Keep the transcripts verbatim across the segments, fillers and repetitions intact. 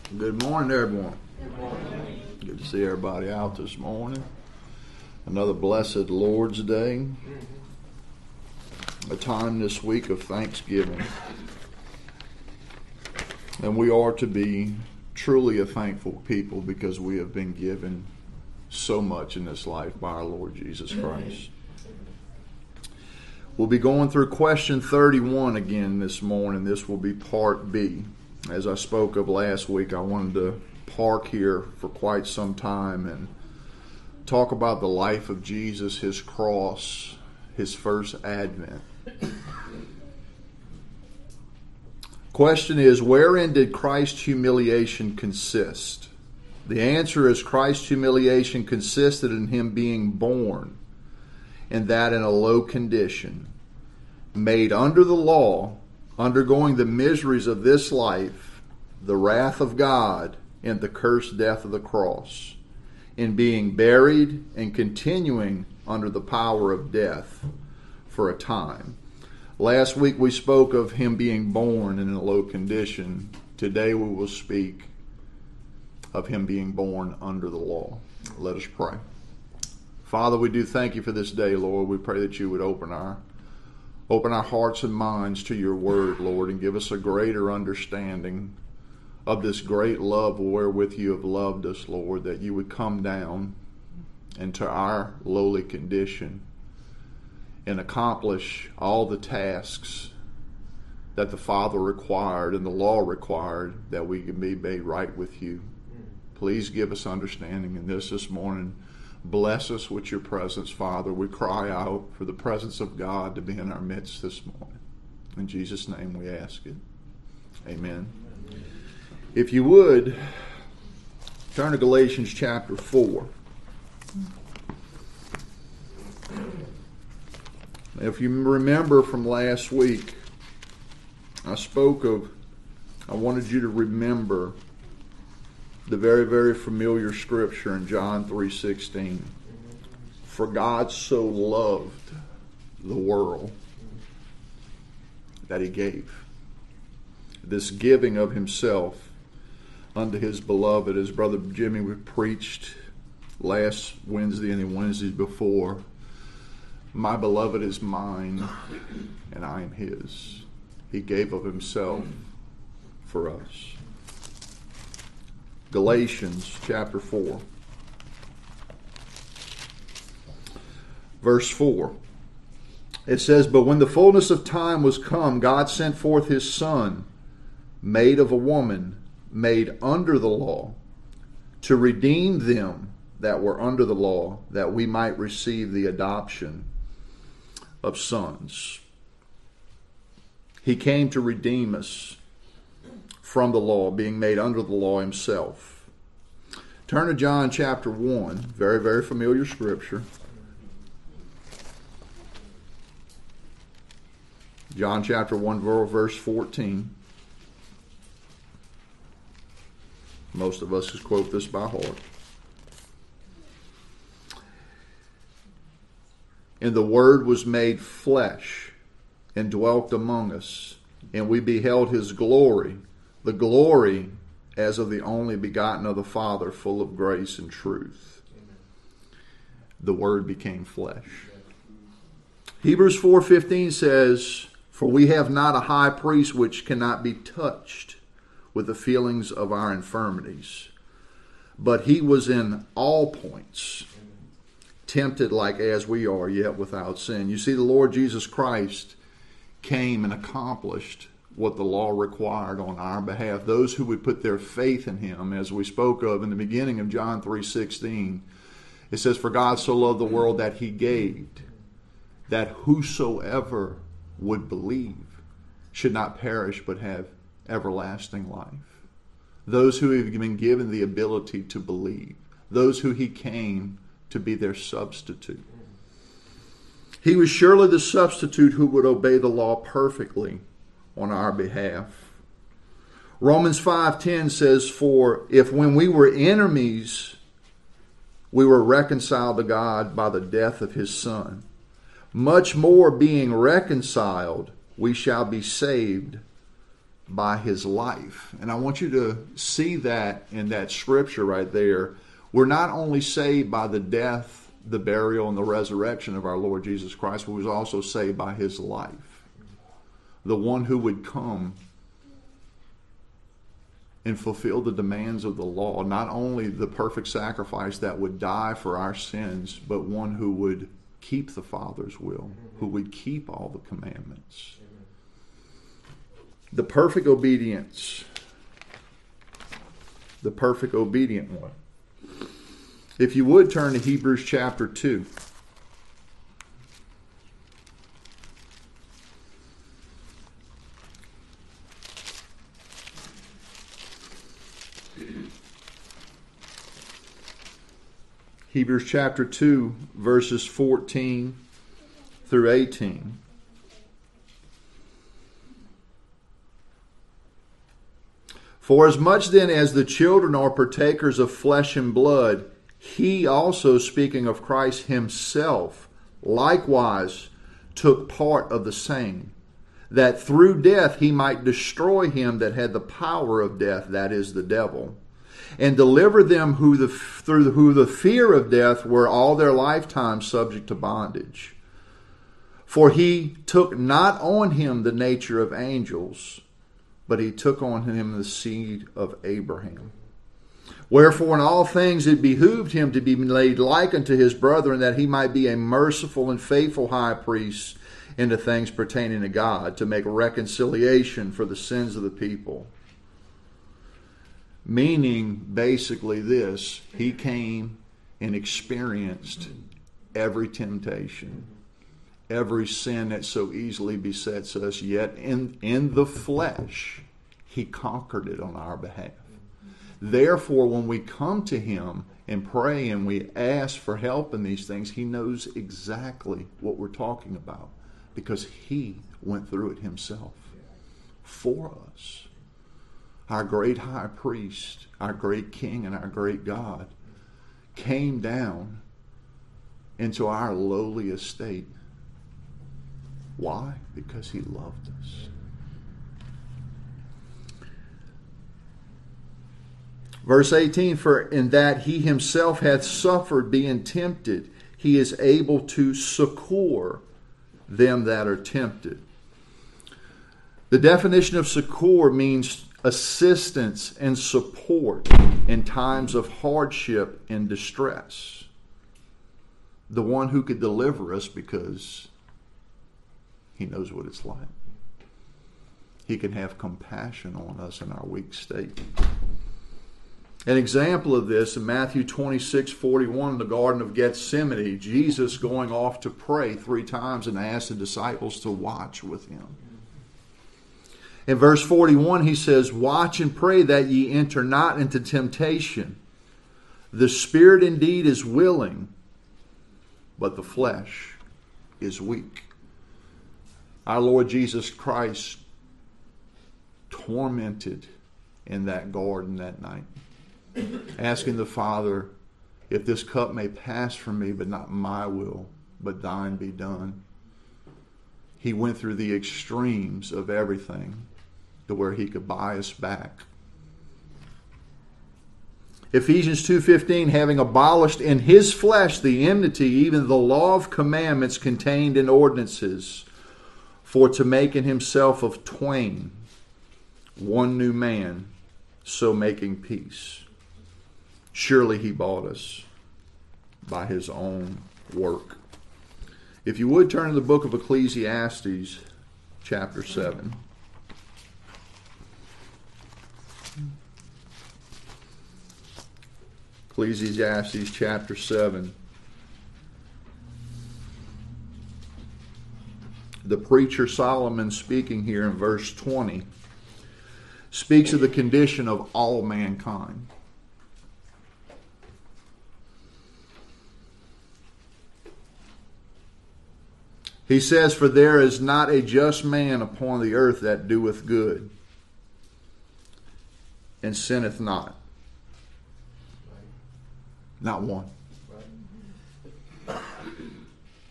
Good morning, everyone. Good morning. Good to see everybody out this morning. Another blessed Lord's Day. A time this week of Thanksgiving. And we are to be truly a thankful people because we have been given so much in this life by our Lord Jesus Christ. We'll be going through question thirty-one again this morning. This will be part B. As I spoke of last week, I wanted to park here for quite some time and talk about the life of Jesus, his cross, his first advent. Question is, wherein did Christ's humiliation consist? The answer is Christ's humiliation consisted in him being born, and that in a low condition, made under the law, undergoing the miseries of this life, the wrath of God, and the cursed death of the cross, in being buried and continuing under the power of death for a time. Last week we spoke of him being born in a low condition. Today we will speak of him being born under the law. Let us pray. Father, we do thank you for this day, Lord. We pray that you would open our Open our hearts and minds to your word, Lord, and give us a greater understanding of this great love wherewith you have loved us, Lord, that you would come down into our lowly condition and accomplish all the tasks that the Father required and the law required that we can be made right with you. Please give us understanding in this this morning. Bless us with your presence, Father. We cry out for the presence of God to be in our midst this morning. In Jesus' name we ask it. Amen. Amen. If you would, turn to Galatians chapter four. If you remember from last week, I spoke of, I wanted you to remember the very, very familiar scripture in John three sixteen. For God so loved the world that he gave. This giving of himself unto his beloved, as Brother Jimmy we preached last Wednesday and the Wednesdays before, my beloved is mine and I am his. He gave of himself for us. Galatians chapter four. Verse four. It says, But when the fullness of time was come, God sent forth his Son, made of a woman, made under the law, to redeem them that were under the law, that we might receive the adoption of sons. He came to redeem us from the law, being made under the law himself. Turn to John chapter one, very, very familiar scripture. John chapter one, verse fourteen. Most of us quote this by heart. And the Word was made flesh and dwelt among us, and we beheld his glory, the glory as of the only begotten of the Father, full of grace and truth. Amen. The Word became flesh. Hebrews four fifteen says, For we have not a high priest which cannot be touched with the feelings of our infirmities, but he was in all points tempted like as we are, yet without sin. You see, the Lord Jesus Christ came and accomplished what the law required on our behalf. Those who would put their faith in him, as we spoke of in the beginning of John three sixteen, it says, For God so loved the world that he gave, that whosoever would believe should not perish but have everlasting life. Those who have been given the ability to believe. Those who he came to be their substitute. He was surely the substitute who would obey the law perfectly on our behalf. Romans five ten says, For if when we were enemies, we were reconciled to God by the death of his Son, much more being reconciled, we shall be saved by his life. And I want you to see that in that scripture right there. We're not only saved by the death, the burial, and the resurrection of our Lord Jesus Christ, but we're also saved by his life. The one who would come and fulfill the demands of the law. Not only the perfect sacrifice that would die for our sins, but one who would keep the Father's will, who would keep all the commandments. The perfect obedience. The perfect obedient one. If you would turn to Hebrews chapter two. Hebrews chapter two, verses fourteen through eighteen. For as much then as the children are partakers of flesh and blood, he also, speaking of Christ himself, likewise took part of the same, that through death he might destroy him that had the power of death, that is, the devil, and deliver them who the, through who the fear of death were all their lifetime subject to bondage. For he took not on him the nature of angels, but he took on him the seed of Abraham. Wherefore in all things it behooved him to be made like unto his brethren, that he might be a merciful and faithful high priest in the things pertaining to God, to make reconciliation for the sins of the people. Meaning basically this: he came and experienced every temptation, every sin that so easily besets us, yet in, in the flesh, he conquered it on our behalf. Therefore, when we come to him and pray and we ask for help in these things, he knows exactly what we're talking about, because he went through it himself for us. Our great high priest, our great king, and our great God came down into our lowly estate. Why? Because he loved us. Verse eighteen, for in that he himself hath suffered being tempted, he is able to succor them that are tempted. The definition of succor means assistance and support in times of hardship and distress. The one who could deliver us, because he knows what it's like. He can have compassion on us in our weak state. An example of this in Matthew twenty-six forty-one, in the Garden of Gethsemane, Jesus going off to pray three times and asked the disciples to watch with him. In verse forty-one, he says, watch and pray that ye enter not into temptation. The spirit indeed is willing, but the flesh is weak. Our Lord Jesus Christ tormented in that garden that night, asking the Father, if this cup may pass from me, but not my will, but thine be done. He went through the extremes of everything to where he could buy us back. Ephesians two fifteen, having abolished in his flesh the enmity, even the law of commandments contained in ordinances, for to make in himself of twain one new man, so making peace. Surely he bought us by his own work. If you would turn to the book of Ecclesiastes, chapter seven. Ecclesiastes chapter seven. The preacher Solomon, speaking here in verse twenty, speaks of the condition of all mankind. He says, for there is not a just man upon the earth that doeth good, and sinneth not. Not one.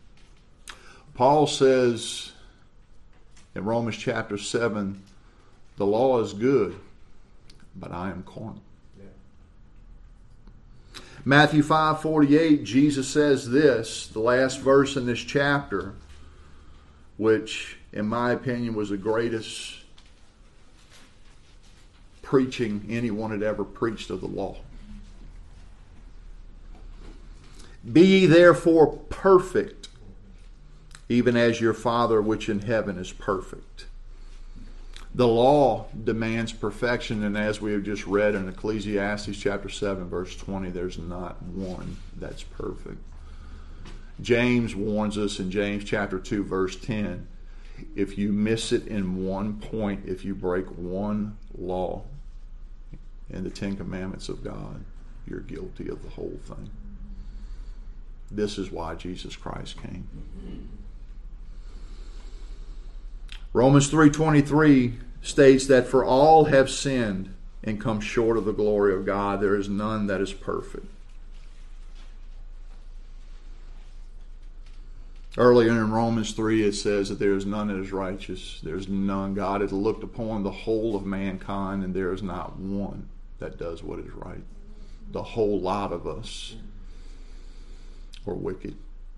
Paul says in Romans chapter seven, The law is good, but I am carnal. Yeah. Matthew five forty-eight, Jesus says this, the last verse in this chapter, which in my opinion was the greatest preaching anyone had ever preached of the law. Be ye therefore perfect, even as your Father which in heaven is perfect. The law demands perfection, and as we have just read in Ecclesiastes chapter seven, verse twenty, there's not one that's perfect. James warns us in James chapter two, verse ten, if you miss it in one point, if you break one law in the Ten Commandments of God, you're guilty of the whole thing. This is why Jesus Christ came. Romans three twenty-three states that for all have sinned and come short of the glory of God. There is none that is perfect. Earlier in Romans three it says that there is none that is righteous. There is none. God hath looked upon the whole of mankind, and there is not one that does what is right. The whole lot of us are wicked.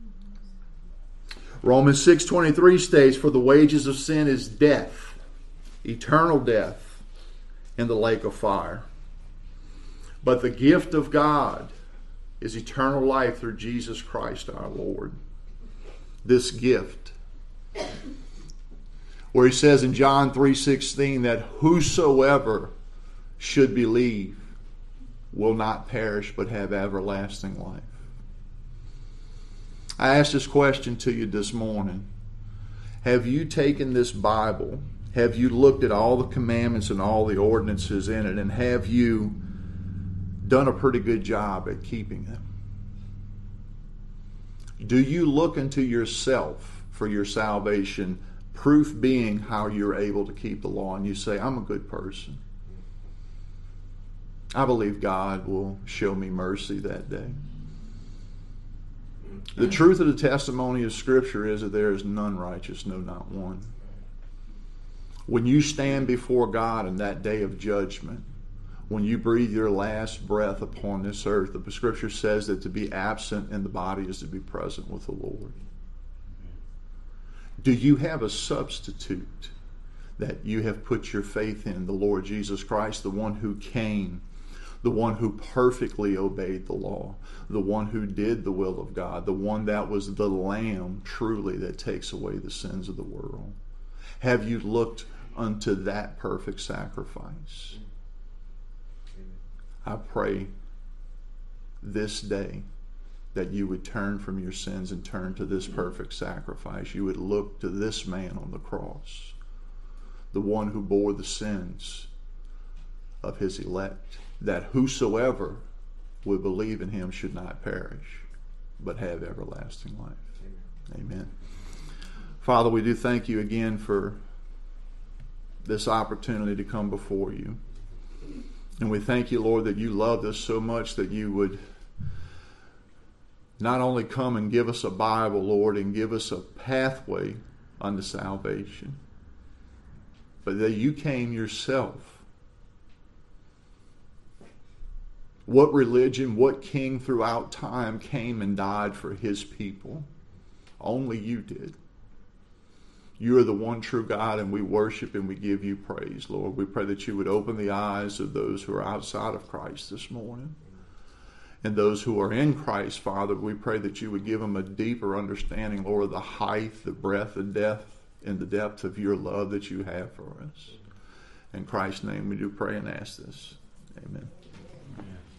Romans six twenty-three states, for the wages of sin is death, eternal death, in the lake of fire. But the gift of God is eternal life through Jesus Christ our Lord. This gift, where he says in John three sixteen that whosoever should believe will not perish but have everlasting life. I ask this question to you this morning. Have you taken this Bible? Have you looked at all the commandments and all the ordinances in it? And have you done a pretty good job at keeping them? Do you look into yourself for your salvation, proof being how you're able to keep the law, and you say, I'm a good person. I believe God will show me mercy that day. The truth of the testimony of Scripture is that there is none righteous, no, not one. When you stand before God in that day of judgment, when you breathe your last breath upon this earth, the Scripture says that to be absent in the body is to be present with the Lord. Do you have a substitute that you have put your faith in, the Lord Jesus Christ, the one who came, the one who perfectly obeyed the law, the one who did the will of God, the one that was the Lamb truly that takes away the sins of the world? Have you looked unto that perfect sacrifice? I pray this day that you would turn from your sins and turn to this perfect sacrifice. You would look to this man on the cross, the one who bore the sins of his elect, that whosoever would believe in him should not perish, but have everlasting life. Amen. Amen. Father, we do thank you again for this opportunity to come before you. And we thank you, Lord, that you loved us so much that you would not only come and give us a Bible, Lord, and give us a pathway unto salvation, but that you came yourself. What religion, what king throughout time came and died for his people? Only you did. You are the one true God, and we worship and we give you praise, Lord. We pray that you would open the eyes of those who are outside of Christ this morning. And those who are in Christ, Father, we pray that you would give them a deeper understanding, Lord, of the height, the breadth, the depth, and the depth of your love that you have for us. In Christ's name we do pray and ask this. Amen. Amen.